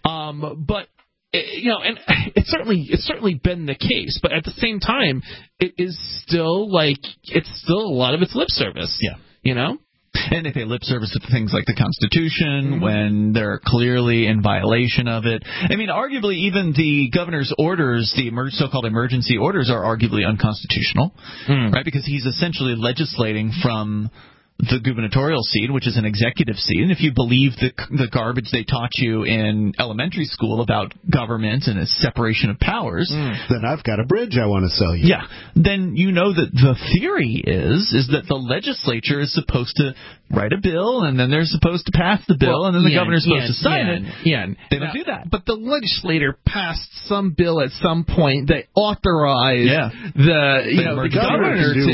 Um, but it, you know, and it's certainly it's certainly been the case. But at the same time, it is still like it's still a lot of its lip service. Yeah, you know. And they pay lip service to things like the Constitution mm-hmm. when they're clearly in violation of it. I mean, arguably, even the governor's orders, the emer- so-called emergency orders, are arguably unconstitutional, mm. right? Because he's essentially legislating from the gubernatorial seat, which is an executive seat. And if you believe the the garbage they taught you in elementary school about government and its separation of powers, mm. then I've got a bridge I want to sell you. Yeah. Then you know that the theory is is that the legislature is supposed to write a bill, and then they're supposed to pass the bill, well, and then the yeah, governor's supposed yeah, to sign yeah, it. Yeah. They don't do that. But the legislator passed some bill at some point that authorized yeah. the you the know the governor to issue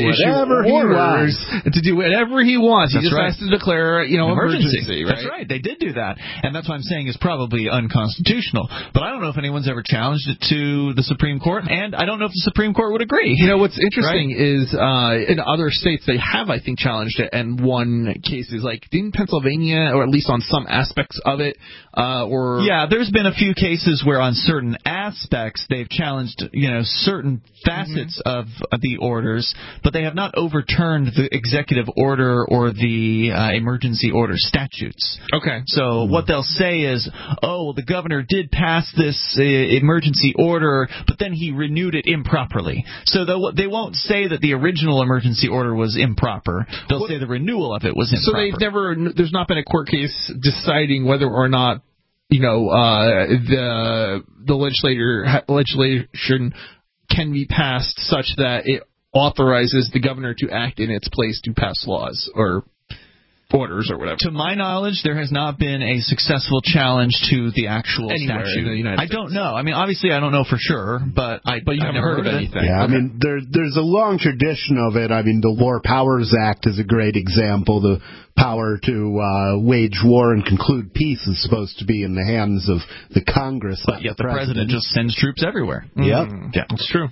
orders to do whatever he wants. He That's just right. has to declare, you know, emergency. emergency. Right? That's right. They did do that, and that's why I'm saying is probably unconstitutional. But I don't know if anyone's ever challenged it to the Supreme Court, and I don't know if the Supreme Court would agree. You know, what's interesting right? is uh, in other states they have, I think, challenged it and won cases. Like didn't Pennsylvania, or at least on some aspects of it, uh, or yeah, there's been a few cases where on certain aspects they've challenged, you know, certain facets mm-hmm. of, of the orders, but they have not overturned the executive order or the uh, emergency order statutes. Okay. So mm-hmm. what they'll say is, oh, well, the governor did pass this uh, emergency order, but then he renewed it improperly. So they won't say that the original emergency order was improper. They'll well, say the renewal of it was improper. So they've never, there's not been a court case deciding whether or not, you know, uh, the the legislator legislation can be passed such that it authorizes the governor to act in its place to pass laws or orders or whatever. To my knowledge, there has not been a successful challenge to the actual Anywhere statute. In the United I States. don't know. I mean, obviously, I don't know for sure, but I. But you I've haven't never heard, heard of anything. Yeah, okay. I mean, there, there's a long tradition of it. I mean, the War Powers Act is a great example. The power to uh, wage war and conclude peace is supposed to be in the hands of the Congress, but yet the president. president just sends troops everywhere. Yep. Mm, yeah, it's true.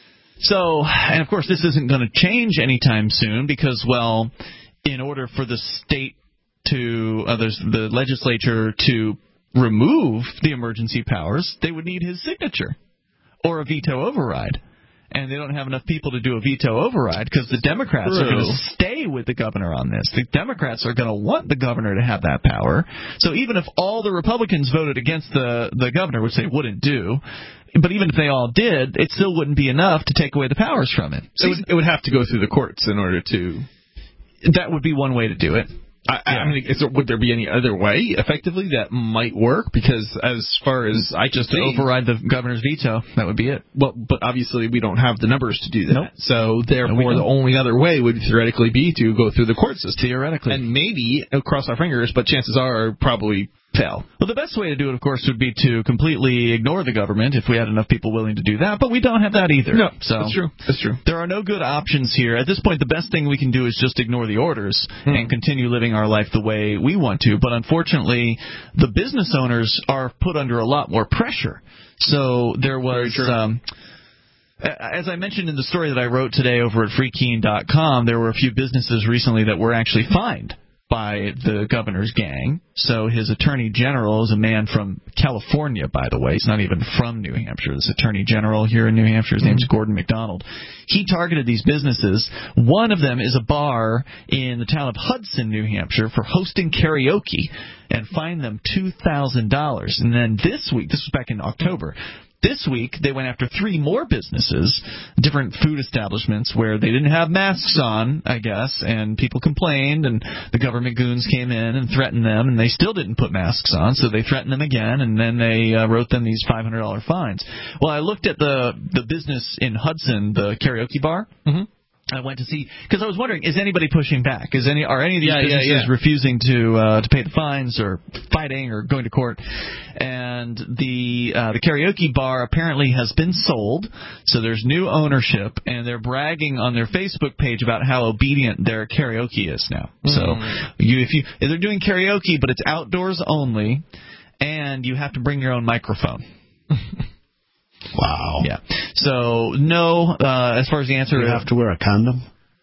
So, and of course, this isn't going to change anytime soon because, well, in order for the state to uh, the legislature to remove the emergency powers, they would need his signature or a veto override. And they don't have enough people to do a veto override because the Democrats True. are going to stay with the governor on this. The Democrats are going to want the governor to have that power. So even if all the Republicans voted against the, the governor, which they wouldn't do, but even if they all did, it still wouldn't be enough to take away the powers from it. So it would, it would have to go through the courts in order to... That would be one way to do it. I, yeah. I mean, is there, would there be any other way, effectively, that might work? Because as far as I just can to see, override the governor's veto, that would be it. Well, but obviously we don't have the numbers to do that. Nope. So therefore, no, the only other way would theoretically be to go through the court system. Theoretically, and maybe cross our fingers, but chances are probably fail. Well, the best way to do it, of course, would be to completely ignore the government if we had enough people willing to do that. But we don't have that either. No, so that's true. That's true. There are no good options here. At this point, the best thing we can do is just ignore the orders hmm. and continue living our life the way we want to. But unfortunately, the business owners are put under a lot more pressure. So there was... Um, as I mentioned in the story that I wrote today over at free keene dot com, there were a few businesses recently that were actually fined by the governor's gang. So his attorney general is a man from California, by the way. He's not even from New Hampshire. This attorney general here in New Hampshire, his name's Gordon MacDonald. He targeted these businesses. One of them is a bar in the town of Hudson, New Hampshire, for hosting karaoke, and fined them two thousand dollars. And then this week, this was back in October, this week, they went after three more businesses, different food establishments, where they didn't have masks on, I guess, and people complained, and the government goons came in and threatened them, and they still didn't put masks on, so they threatened them again, and then they uh, wrote them these five hundred dollars fines. Well, I looked at the, the business in Hudson, the karaoke bar. Mm-hmm. I went to see, because I was wondering, is anybody pushing back? Is any are any of these yeah, businesses yeah, yeah. refusing to uh, to pay the fines, or fighting, or going to court? And the uh, the karaoke bar apparently has been sold, so there's new ownership, and they're bragging on their Facebook page about how obedient their karaoke is now. Mm. So you if you if they're doing karaoke, but it's outdoors only, and you have to bring your own microphone. Wow. Yeah. So, no, uh, as far as the answer... You have to wear a condom?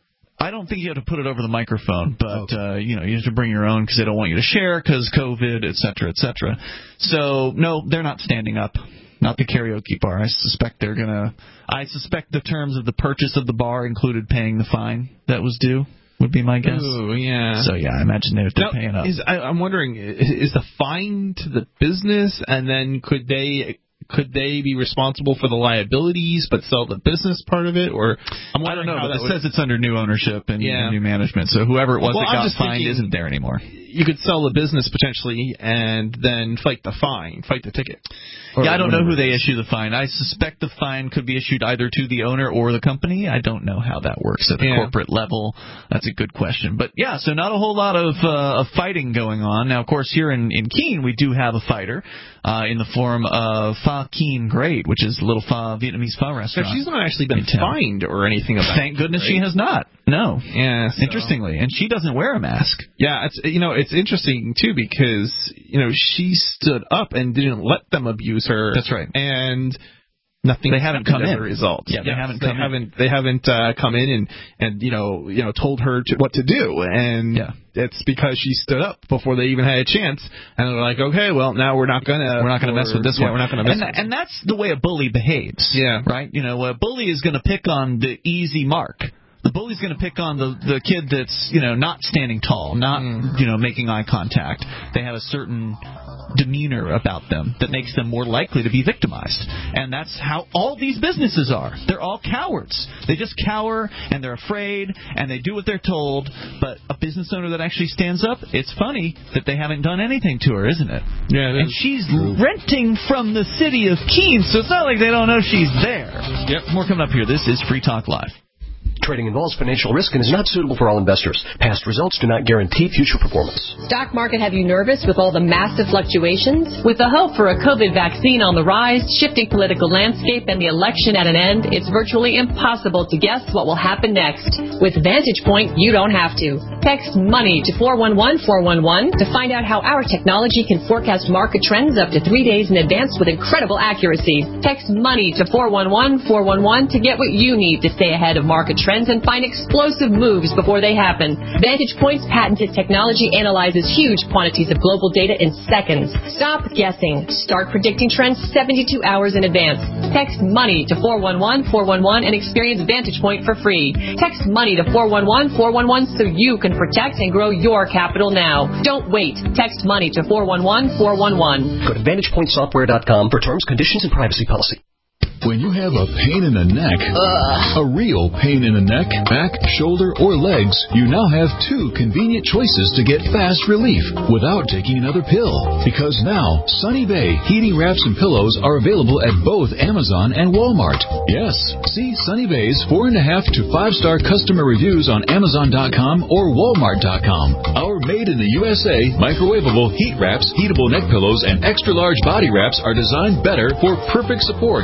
I don't think you have to put it over the microphone, but, okay. uh, you know, you have to bring your own because they don't want you to share because COVID, et cetera, et cetera. So, no, they're not standing up. Not the karaoke bar. I suspect they're going to... I suspect the terms of the purchase of the bar included paying the fine that was due. Would be my guess. Ooh, yeah. So, yeah, I imagine they're, they're now, paying up. Is, I, I'm wondering, is, is the fine to the business, and then could they... Could they be responsible for the liabilities but sell the business part of it? Or I'm I don't know, but it would... says it's under new ownership and, yeah. and new management. So whoever it was well, that I'm got fined thinking, isn't there anymore. You could sell the business potentially and then fight the fine, fight the ticket. Yeah, I don't know who they issue the fine. I suspect the fine could be issued either to the owner or the company. I don't know how that works at the yeah. corporate level. That's a good question. But, yeah, so not a whole lot of, uh, of fighting going on. Now, of course, here in, in Keene, we do have a fighter uh, in the form of Pho Keene Great, which is a little pho, Vietnamese pho restaurant. So she's not actually been fined or anything about Thank it. goodness right? she has not. No. Yeah. So. Interestingly. And she doesn't wear a mask. Yeah, it's you know, it's interesting, too, because, you know, she stood up and didn't let them abuse her. That's right. And nothing they haven't come as in. a result. Yeah, they yes, haven't they come haven't in. they haven't uh, come in and, and you know you know told her to, what to do, and yeah. it's because she stood up before they even had a chance, and they're like, okay, well now we're not gonna we're not gonna mess with this yeah, one. We're not gonna mess. And, with and that's the way a bully behaves. Yeah, right. You know, a bully is going to pick on the easy mark. The bully's going to pick on the the kid that's, you know, not standing tall, not, mm. you know, making eye contact. They have a certain demeanor about them that makes them more likely to be victimized. And that's how all these businesses are. They're all cowards. They just cower, and they're afraid, and they do what they're told. But a business owner that actually stands up, it's funny that they haven't done anything to her, isn't it? Yeah, and she's true. renting from the city of Keene, so it's not like they don't know she's there. Yep. More coming up here. This is Free Talk Live. Trading involves financial risk and is not suitable for all investors. Past results do not guarantee future performance. Stock market have you nervous with all the massive fluctuations? With the hope for a COVID vaccine on the rise, shifting political landscape, and the election at an end, it's virtually impossible to guess what will happen next. With Vantage Point, you don't have to. Text MONEY to four one one four one one to find out how our technology can forecast market trends up to three days in advance with incredible accuracy. Text MONEY to four one one four one one to get what you need to stay ahead of market trends and find explosive moves before they happen. Vantage Point's patented technology analyzes huge quantities of global data in seconds. Stop guessing. Start predicting trends seventy-two hours in advance. Text MONEY to four one one four one one and experience Vantage Point for free. Text MONEY to four one one four one one so you can protect and grow your capital now. Don't wait. Text MONEY to four one one four one one. Go to vantage point software dot com for terms, conditions, and privacy policy. When you have a pain in the neck, Ugh. a real pain in the neck, back, shoulder, or legs, you now have two convenient choices to get fast relief without taking another pill. Because now, Sunny Bay heating wraps and pillows are available at both Amazon and Walmart. Yes, see Sunny Bay's four and a half to five star customer reviews on Amazon dot com or Walmart dot com. Our made in the U S A microwavable heat wraps, heatable neck pillows, and extra large body wraps are designed better for perfect support. Where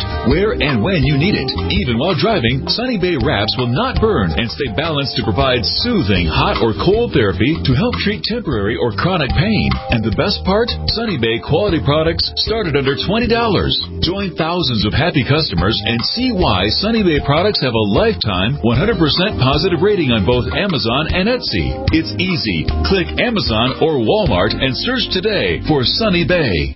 where and when you need it. Even while driving, Sunny Bay wraps will not burn and stay balanced to provide soothing hot or cold therapy to help treat temporary or chronic pain. And the best part? Sunny Bay quality products start at under twenty dollars. Join thousands of happy customers and see why Sunny Bay products have a lifetime one hundred percent positive rating on both Amazon and Etsy. It's easy. Click Amazon or Walmart and search today for Sunny Bay.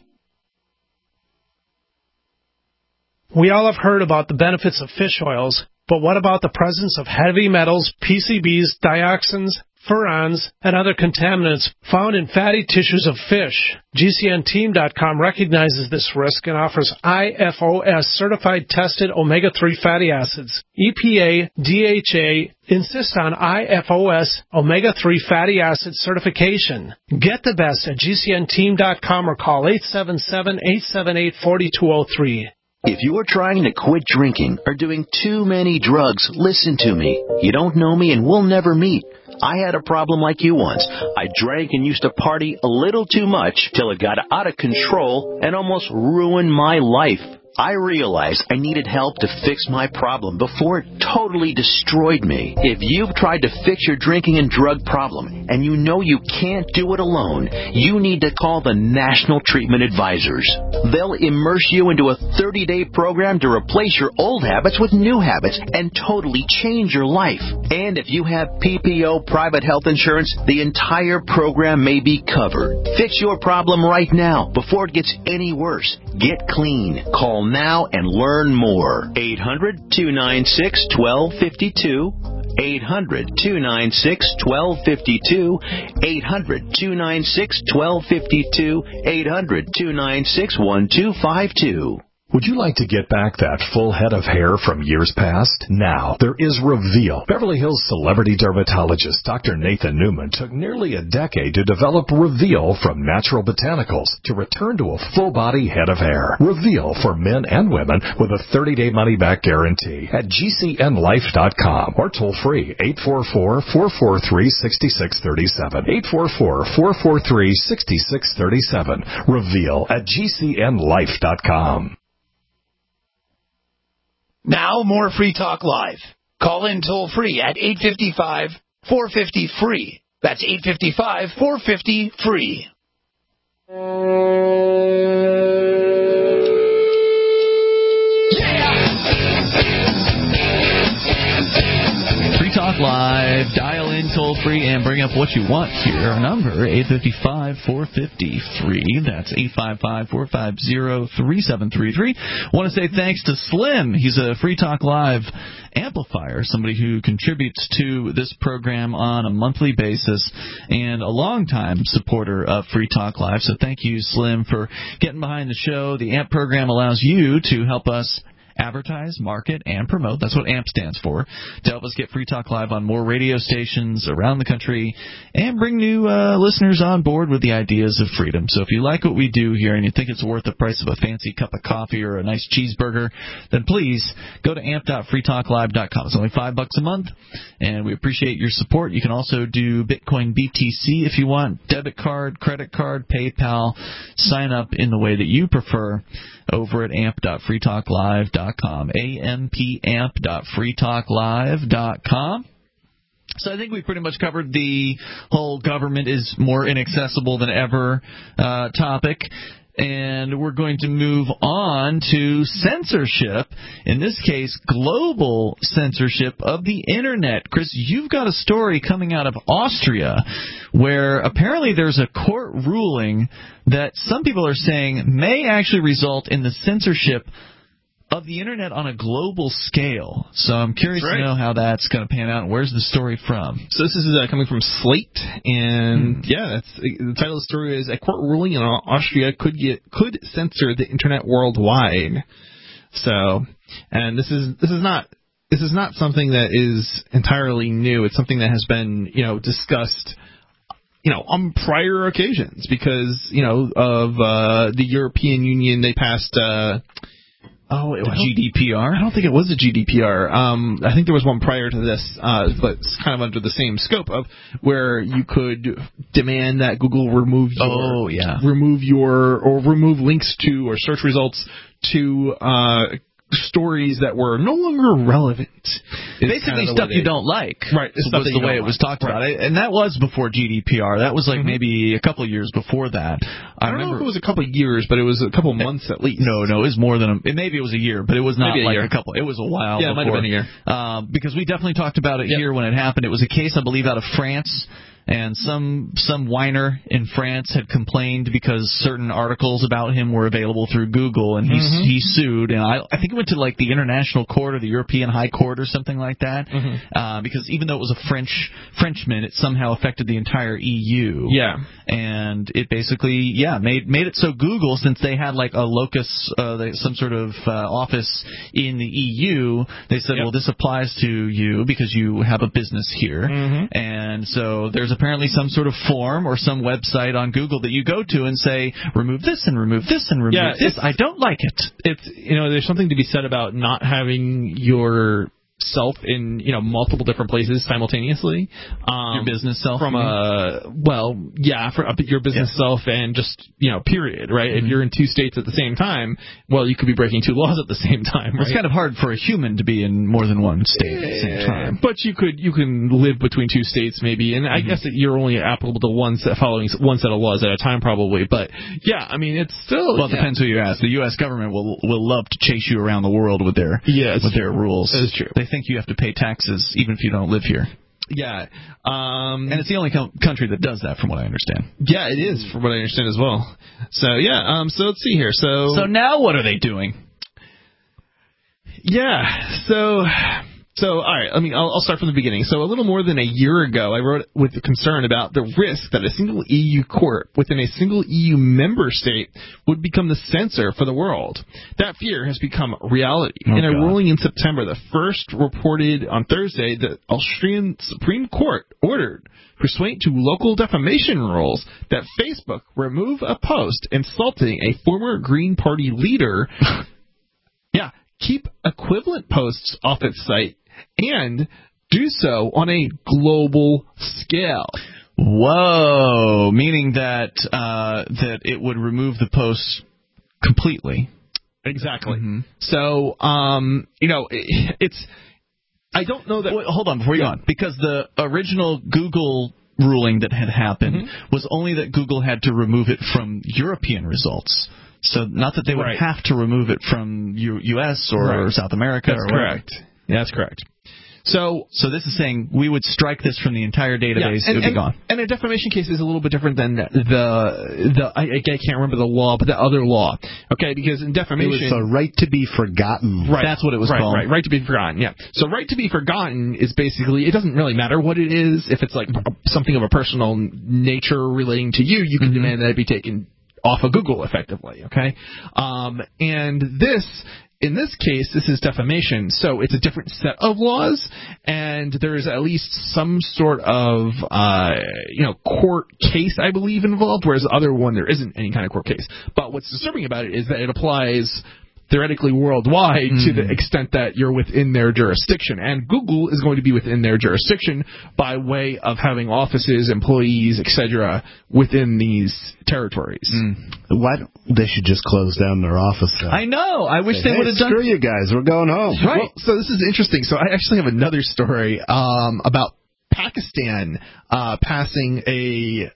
We all have heard about the benefits of fish oils, but what about the presence of heavy metals, P C Bs, dioxins, furans, and other contaminants found in fatty tissues of fish? G C N team dot com recognizes this risk and offers I F O S certified tested omega three fatty acids. E P A, D H A insist on I F O S omega three fatty acid certification. Get the best at G C N team dot com or call eight seven seven, eight seven eight, four two zero three. If you are trying to quit drinking or doing too many drugs, listen to me. You don't know me and we'll never meet. I had a problem like you once. I drank and used to party a little too much till it got out of control and almost ruined my life. I realized I needed help to fix my problem before it totally destroyed me. If you've tried to fix your drinking and drug problem and you know you can't do it alone, you need to call the National Treatment Advisors. They'll immerse you into a thirty-day program to replace your old habits with new habits and totally change your life. And if you have P P O private health insurance, the entire program may be covered. Fix your problem right now before it gets any worse. Get clean. Call now and learn more. eight hundred, two nine six, one two five two. eight hundred, two nine six, one two five two. eight hundred, two nine six, one two five two. eight hundred, two nine six, one two five two. Would you like to get back that full head of hair from years past? Now, there is Reveal. Beverly Hills celebrity dermatologist Doctor Nathan Newman took nearly a decade to develop Reveal from natural botanicals to return to a full-body head of hair. Reveal for men and women with a thirty-day money-back guarantee at G C N life dot com or toll-free eight four four, four four three, six six three seven. eight four four, four four three, six six three seven. Reveal at G C N life dot com. Now more Free Talk Live. Call in toll free at eight five five, four five zero, free. That's eight five five, four five zero, free. Free Talk Live. Dial in toll free and bring up what you want to our number, eight five five, four five zero, free. That's eight five five, four five zero, three seven three three. Want to say thanks to Slim. He's a Free Talk Live amplifier, somebody who contributes to this program on a monthly basis and a longtime supporter of Free Talk Live. So thank you, Slim, for getting behind the show. The A M P program allows you to help us advertise, market, and promote. That's what A M P stands for. To help us get Free Talk Live on more radio stations around the country and bring new uh, listeners on board with the ideas of freedom. So if you like what we do here and you think it's worth the price of a fancy cup of coffee or a nice cheeseburger, then please go to amp dot free talk live dot com. It's only five bucks a month, and we appreciate your support. You can also do Bitcoin B T C if you want, debit card, credit card, PayPal. Sign up in the way that you prefer over at amp dot free talk live dot com. A M P amp dot free talk live dot com. So I think we pretty much covered the whole government is more inaccessible than ever uh, topic. And we're going to move on to censorship, in this case, global censorship of the Internet. Chris, you've got a story coming out of Austria where apparently there's a court ruling that some people are saying may actually result in the censorship of the Internet on a global scale. So I'm curious right. to know how that's going to pan out. Where's the story from? So this is uh, coming from Slate, and mm. yeah, that's, the title of the story is "A Court Ruling in Austria Could get, could Censor the Internet Worldwide." So, and this is this is not this is not something that is entirely new. It's something that has been you know discussed. You know, on prior occasions, because you know of uh, the European Union, they passed. Uh, Oh, it was G D P R? I don't think it was a G D P R. Um, I think there was one prior to this, uh, but it's kind of under the same scope of where you could demand that Google remove your, oh, yeah. remove your or remove links to or search results to uh, stories that were no longer relevant. Basically, stuff you don't like. Right. Was Stuff that the you way don't it was like. talked about. And that was before G D P R. That was like mm-hmm. maybe a couple of years before that. I, I don't remember, know if it was a couple of years, but it was a couple of months at least. No, no, it was more than a. It, maybe it was a year, but it was not maybe a like year. a couple. It was a while. Yeah, before. it might have been a year. Um, because we definitely talked about it yep. here when it happened. It was a case, I believe, out of France. And some some whiner in France had complained because certain articles about him were available through Google, and he mm-hmm. he sued. And I I think it went to like the International Court or the European High Court or something like that. Mm-hmm. Uh, because even though it was a French Frenchman, it somehow affected the entire E U. Yeah. And it basically yeah made made it so Google, since they had like a locus, uh, they, some sort of uh, office in the E U, they said, yep. well, this applies to you because you have a business here, mm-hmm. and so there's a apparently some sort of form or some website on Google that you go to and say, remove this and remove this and remove yeah, this. I don't like it. It's, you know, there's something to be said about not having your self in, you know, multiple different places simultaneously. Um, your business self? From a, well, yeah, for your business yeah. self and just, you know, period, right? Mm-hmm. If you're in two states at the same time, well, you could be breaking two laws at the same time, right? It's kind of hard for a human to be in more than one state at the same time. But you could, you can live between two states maybe, and mm-hmm. I guess that you're only applicable to one set, following one set of laws at a time probably, but yeah, I mean, it's still... Well, it yeah. depends who you ask. The U S government will will love to chase you around the world with their, yeah, with their rules. That is true. They think you have to pay taxes even if you don't live here. Yeah. Um, and it's the only co- country that does that, from what I understand. Yeah, it is, from what I understand as well. So, yeah, um, so let's see here. So, so now what are they doing? Yeah, so... So, all right, I mean, I'll, I'll start from the beginning. So, a little more than a year ago, I wrote with concern about the risk that a single E U court within a single E U member state would become the censor for the world. That fear has become reality. Oh, in a God. ruling in September, the first reported on Thursday, the Austrian Supreme Court ordered, pursuant to local defamation rules, that Facebook remove a post insulting a former Green Party leader. yeah, keep equivalent posts off its site, and do so on a global scale. Whoa! Meaning that uh, that it would remove the posts completely. Exactly. Mm-hmm. So, um, you know, it, it's. I don't know that. Wait, hold on before you yeah. go on, because the original Google ruling that had happened mm-hmm. was only that Google had to remove it from European results. So not that they would right. have to remove it from U- U.S. or right. South America. That's or correct. Yeah, that's correct. So, so this is saying we would strike this from the entire database. Yeah, and, it would be and, gone. And a defamation case is a little bit different than the the I, I can't remember the law, but the other law. Okay, because in defamation, it was the right to be forgotten. Right, that's what it was right, called. Right, right to be forgotten. Yeah. So right to be forgotten is basically, it doesn't really matter what it is. If it's like something of a personal nature relating to you, you can mm-hmm. demand that it be taken off of Google effectively. Okay, um, and this. In this case, this is defamation, so it's a different set of laws, and there's at least some sort of, uh, you know, court case, I believe, involved, whereas the other one, there isn't any kind of court case. But what's disturbing about it is that it applies theoretically worldwide mm. to the extent that you're within their jurisdiction. And Google is going to be within their jurisdiction by way of having offices, employees, et cetera within these territories. Mm. Why don't, they should just close down their office then. I know. I wish Say, they hey, would have done. Screw you guys. We're going home. Right. Well, so this is interesting. So I actually have another story um, about Pakistan uh, passing a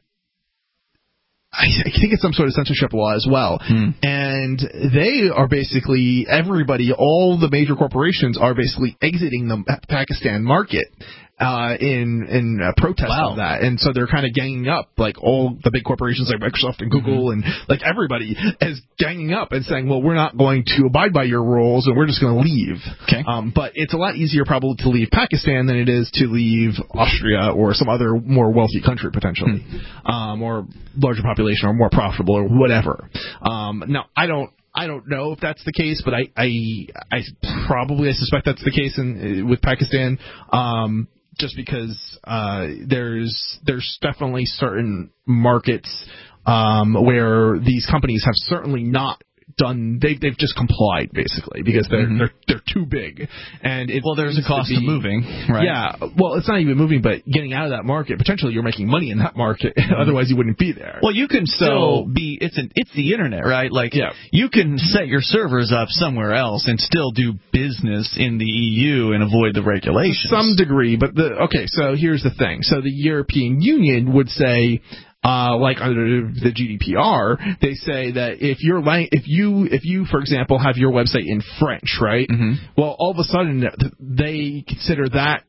I think it's some sort of censorship law as well. Hmm. And they are basically, everybody, all the major corporations are basically exiting the Pakistan market uh, in in uh, protest wow. of that. And so they're kind of ganging up, like all the big corporations like Microsoft and Google mm-hmm. and like everybody is ganging up and saying, well, we're not going to abide by your rules and we're just going to leave. Okay. Um, but it's a lot easier probably to leave Pakistan than it is to leave Austria or some other more wealthy country potentially, hmm. um, or larger population or more profitable or whatever. Um, now, I don't I don't know if that's the case, but I I, I probably I suspect that's the case in with Pakistan. Um, just because uh, there's there's definitely certain markets um, where these companies have certainly not done. They've they've just complied basically because they're Mm-hmm. they're they're too big. And it well, there's a cost to be, of moving, right? Yeah. Well, it's not even moving, but getting out of that market. Potentially, you're making money in that market. Mm-hmm. Otherwise, you wouldn't be there. Well, you can still so, be. It's an it's the internet, right? Like yeah. you can set your servers up somewhere else and still do business in the E U and avoid the regulations. To some degree, but the okay. So here's the thing. So the European Union would say. Uh, like under the G D P R, they say that if you're if you if you for example have your website in French, right? Mm-hmm. Well, all of a sudden they consider that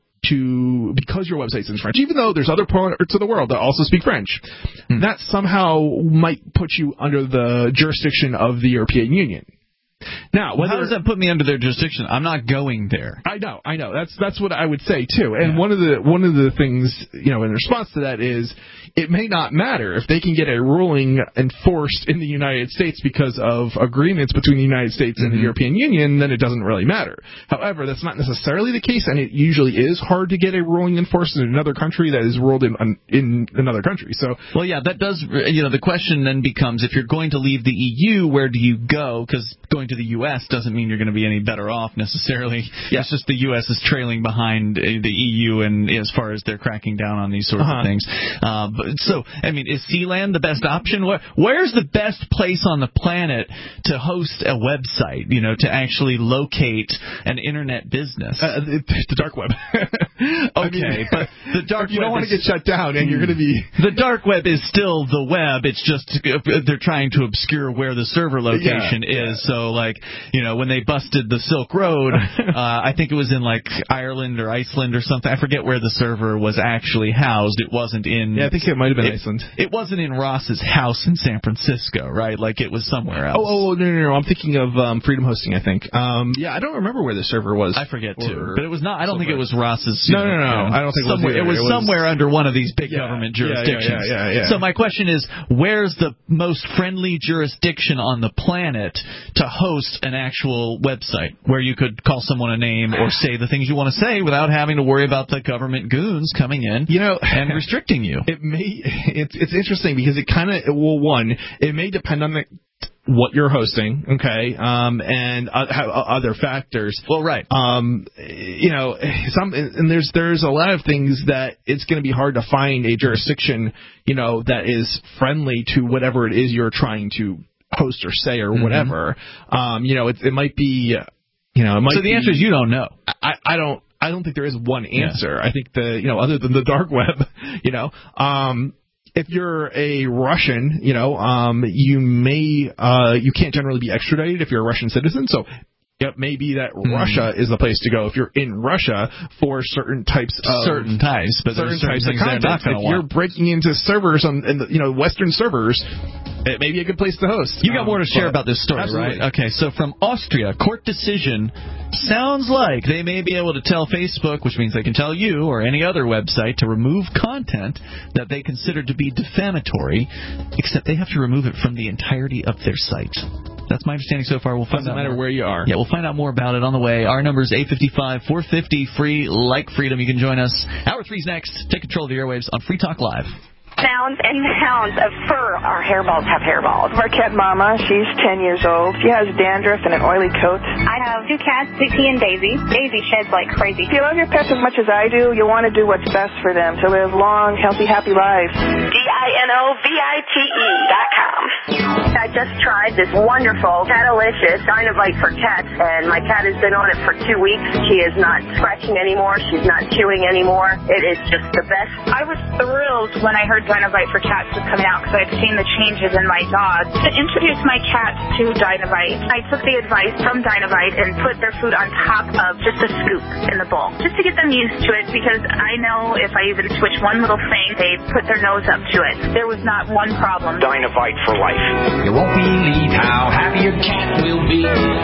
to because your website's in French, even though there's other parts of the world that also speak French, mm-hmm. that somehow might put you under the jurisdiction of the European Union. Now, well, how does that put me under their jurisdiction? I'm not going there. I know, I know. That's that's what I would say too. And yeah. one of the one of the things, you know, in response to that is it may not matter if they can get a ruling enforced in the United States because of agreements between the United States and mm-hmm. the European Union, then it doesn't really matter. However, that's not necessarily the case, and it usually is hard to get a ruling enforced in another country that is ruled in in another country. So, well, yeah, that does. You know, the question then becomes if you're going to leave the E U, where do you go? Because going to the U S doesn't mean you're going to be any better off necessarily. Yeah. It's just the U S is trailing behind the E U and as far as they're cracking down on these sorts uh-huh. of things. Uh, but, so, I mean, is Sealand the best option? Where, where's the best place on the planet to host a website, you know, to actually locate an internet business? Uh, the, the dark web. okay, I mean, but the dark you web don't want is, to get shut down and you're going to be... The dark web is still the web. It's just they're trying to obscure where the server location yeah, is. Yeah. So, like, you know, when they busted the Silk Road, uh, I think it was in, like, Ireland or Iceland or something. I forget where the server was actually housed. It wasn't in... Yeah, I think it might have been it, Iceland. It wasn't in Ross's house in San Francisco, right? Like, it was somewhere else. Oh, oh no, no, no. I'm thinking of um, Freedom Hosting, I think. Um, yeah, I don't remember where the server was. I forget, too. But it was not... I don't somewhere. think it was Ross's... No, no, no, no. I don't think somewhere, it was It was, it was somewhere under one of these big yeah, government yeah, jurisdictions. Yeah, yeah, yeah, yeah. So my question is, where's the most friendly jurisdiction on the planet to host an actual website where you could call someone a name or say the things you want to say without having to worry about the government goons coming in, you know, and restricting you? It may. It's it's interesting because it kind of well, one, it may depend on the. What you're hosting, okay, um, and uh, other factors. Well, right. Um, you know, some and there's there's a lot of things that it's going to be hard to find a jurisdiction, you know, that is friendly to whatever it is you're trying to host or say or mm-hmm. whatever. Um, you know, it, it might be, you know, it might. So the be, answer is you don't know. I, I don't. I don't think there is one answer. Yeah. I think the you know other than the dark web, you know. Um, If you're a Russian, you know, um, you may, uh, you can't generally be extradited if you're a Russian citizen. So it may be that mm. Russia is the place to go if you're in Russia for certain types of certain types, but certain, certain types things of content. Not if want. You're breaking into servers on, in the, you know, Western servers, it may be a good place to host. You got um, more to share about this story, absolutely. right? Okay, so from Austria, court decision sounds like they may be able to tell Facebook, which means they can tell you or any other website, to remove content that they consider to be defamatory, except they have to remove it from the entirety of their site. That's my understanding so far. We'll find Doesn't out matter more. where you are. Yeah, we'll find out more about it on the way. Our number is eight five five, four five zero, free, like freedom. You can join us. Hour three's next. Take control of the airwaves on Free Talk Live. Pounds and pounds of fur. Our hairballs have hairballs. Our cat Mama, she's ten years old. She has dandruff and an oily coat. I have two cats, Dixie and Daisy. Daisy sheds like crazy. If you love your pets as much as I do, you want to do what's best for them to live long, healthy, happy lives. D I N O V I T E dot com. I just tried this wonderful Catalicious Dynavite for cats, and my cat has been on it for two weeks. She is not scratching anymore. She's not chewing anymore. It is just the best. I was thrilled when I heard Dynavite for cats was coming out because I had seen the changes in my dog. To introduce my cats to Dynavite, I took the advice from Dynavite and put their food on top of just a scoop in the bowl, just to get them used to it, because I know if I even switch one little thing, they put their nose up to it. There was not one problem. Dynavite for life. You won't believe how happy your cat will be.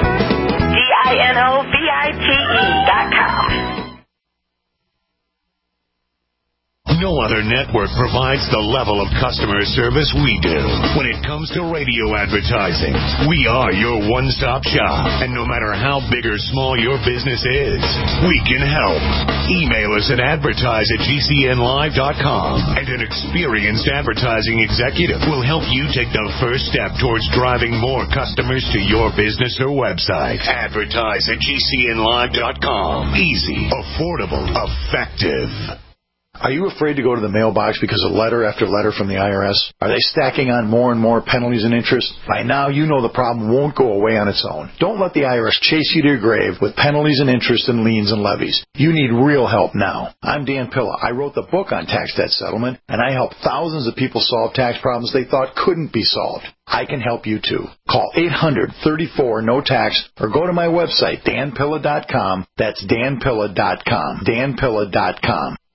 D I N O V I T E dot com. No other network provides the level of customer service we do. When it comes to radio advertising, we are your one-stop shop. And no matter how big or small your business is, we can help. Email us at advertise at g c n live dot com, and an experienced advertising executive will help you take the first step towards driving more customers to your business or website. Advertise at g c n live dot com. Easy, affordable, effective. Are you afraid to go to the mailbox because of letter after letter from the I R S? Are they stacking on more and more penalties and interest? By now, you know the problem won't go away on its own. Don't let the I R S chase you to your grave with penalties and interest and liens and levies. You need real help now. I'm Dan Pilla. I wrote the book on tax debt settlement, and I help thousands of people solve tax problems they thought couldn't be solved. I can help you too. Call eight hundred, thirty-four, no tax or go to my website, dan pilla dot com. That's dan pilla dot com. dan pilla dot com.